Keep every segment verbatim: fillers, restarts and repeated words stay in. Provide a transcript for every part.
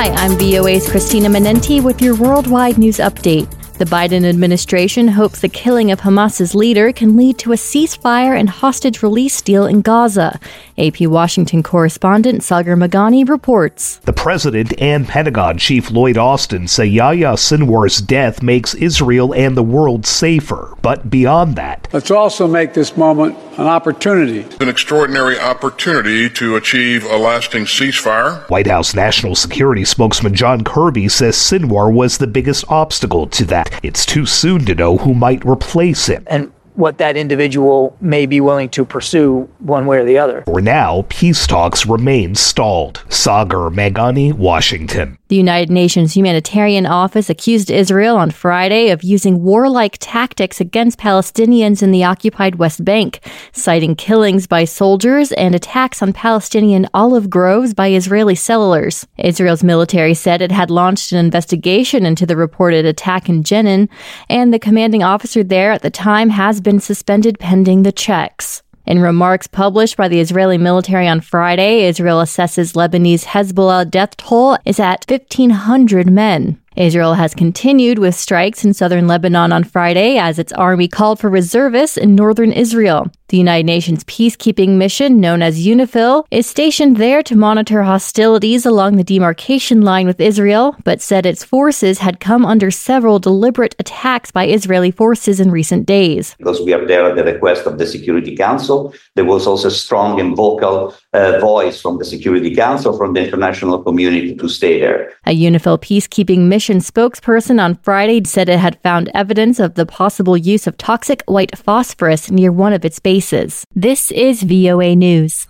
Hi, I'm V O A's Christina Manenti with your worldwide news update. The Biden administration hopes the killing of Hamas's leader can lead to a ceasefire and hostage release deal in Gaza. A P Washington correspondent Sagar Meghani reports. The president and Pentagon chief Lloyd Austin say Yahya Sinwar's death makes Israel and the world safer. But beyond that, let's also make this moment an opportunity. An extraordinary opportunity to achieve a lasting ceasefire. White House National Security spokesman John Kirby says Sinwar was the biggest obstacle to that. It's too soon to know who might replace him. And what that individual may be willing to pursue one way or the other. For now, peace talks remain stalled. Sagar Meghani, Washington. The United Nations Humanitarian Office accused Israel on Friday of using warlike tactics against Palestinians in the occupied West Bank, citing killings by soldiers and attacks on Palestinian olive groves by Israeli settlers. Israel's military said it had launched an investigation into the reported attack in Jenin, and the commanding officer there at the time has been suspended pending the checks. In remarks published by the Israeli military on Friday, Israel assesses Lebanese Hezbollah death toll is at fifteen hundred men. Israel has continued with strikes in southern Lebanon on Friday as its army called for reservists in northern Israel. The United Nations peacekeeping mission, known as UNIFIL, is stationed there to monitor hostilities along the demarcation line with Israel, but said its forces had come under several deliberate attacks by Israeli forces in recent days. Because we are there at the request of the Security Council, there was also a strong and vocal uh, voice from the Security Council, from the international community to stay there. A UNIFIL peacekeeping mission spokesperson on Friday said it had found evidence of the possible use of toxic white phosphorus near one of its bases. This is V O A News.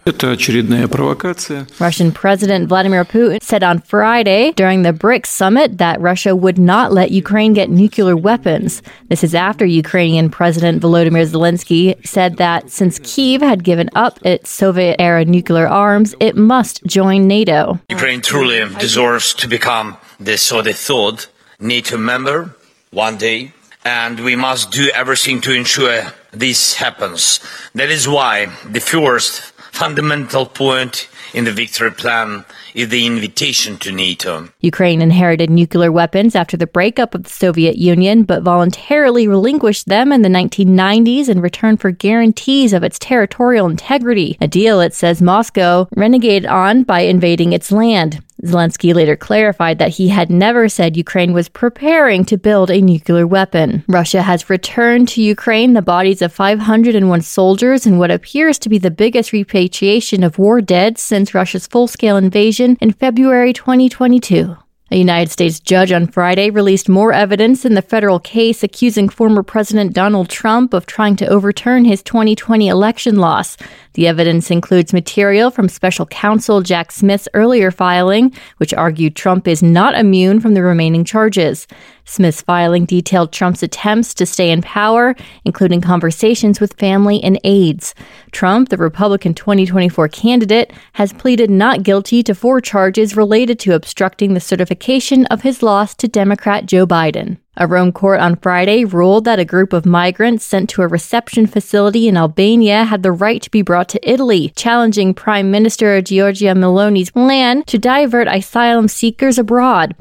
Russian President Vladimir Putin said on Friday during the BRICS summit that Russia would not let Ukraine get nuclear weapons. This is after Ukrainian President Volodymyr Zelensky said that since Kyiv had given up its Soviet-era nuclear arms, it must join NATO. Ukraine truly deserves to become the so they thought NATO member one day, and we must do everything to ensure this happens. That is why the first fundamental point in the victory plan is the invitation to NATO. Ukraine inherited nuclear weapons after the breakup of the Soviet Union, but voluntarily relinquished them in the nineteen nineties in return for guarantees of its territorial integrity, a deal it says Moscow renegated on by invading its land. Zelensky later clarified that he had never said Ukraine was preparing to build a nuclear weapon. Russia has returned to Ukraine the bodies of five hundred one soldiers in what appears to be the biggest repatriation of war dead since Russia's full-scale invasion in February twenty twenty-two. A United States judge on Friday released more evidence in the federal case accusing former President Donald Trump of trying to overturn his twenty twenty election loss. The evidence includes material from special counsel Jack Smith's earlier filing, which argued Trump is not immune from the remaining charges. Smith's filing detailed Trump's attempts to stay in power, including conversations with family and aides. Trump, the Republican twenty twenty-four candidate, has pleaded not guilty to four charges related to obstructing the certification of his loss to Democrat Joe Biden. A Rome court on Friday ruled that a group of migrants sent to a reception facility in Albania had the right to be brought to Italy, challenging Prime Minister Giorgia Meloni's plan to divert asylum seekers abroad.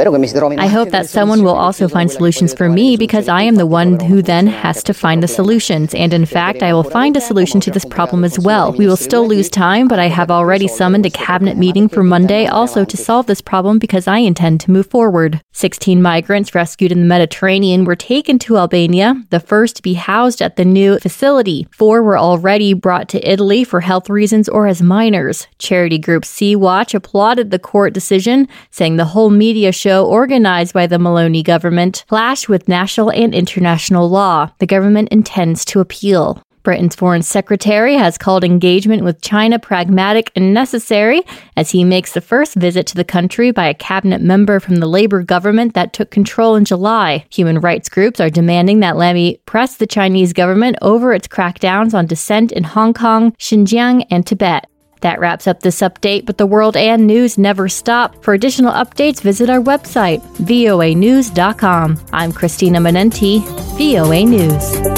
I hope that someone will also find solutions for me because I am the one who then has to find the solutions. And in fact, I will find a solution to this problem as well. We will still lose time, but I have already summoned a cabinet meeting for Monday also to solve this problem because I intend to move forward. sixteen migrants rescued in the Mediterranean were taken to Albania, the first to be housed at the new facility. Four were already brought to Italy for health reasons or as minors. Charity group Sea-Watch applauded the court decision, saying the whole media show organized by the Meloni government clashed with national and international law. The government intends to appeal. Britain's foreign secretary has called engagement with China pragmatic and necessary as he makes the first visit to the country by a cabinet member from the Labour government that took control in July. Human rights groups are demanding that Lammy press the Chinese government over its crackdowns on dissent in Hong Kong, Xinjiang, and Tibet. That wraps up this update, but the world and news never stop. For additional updates, visit our website, V O A news dot com. I'm Christina Manenti, V O A News.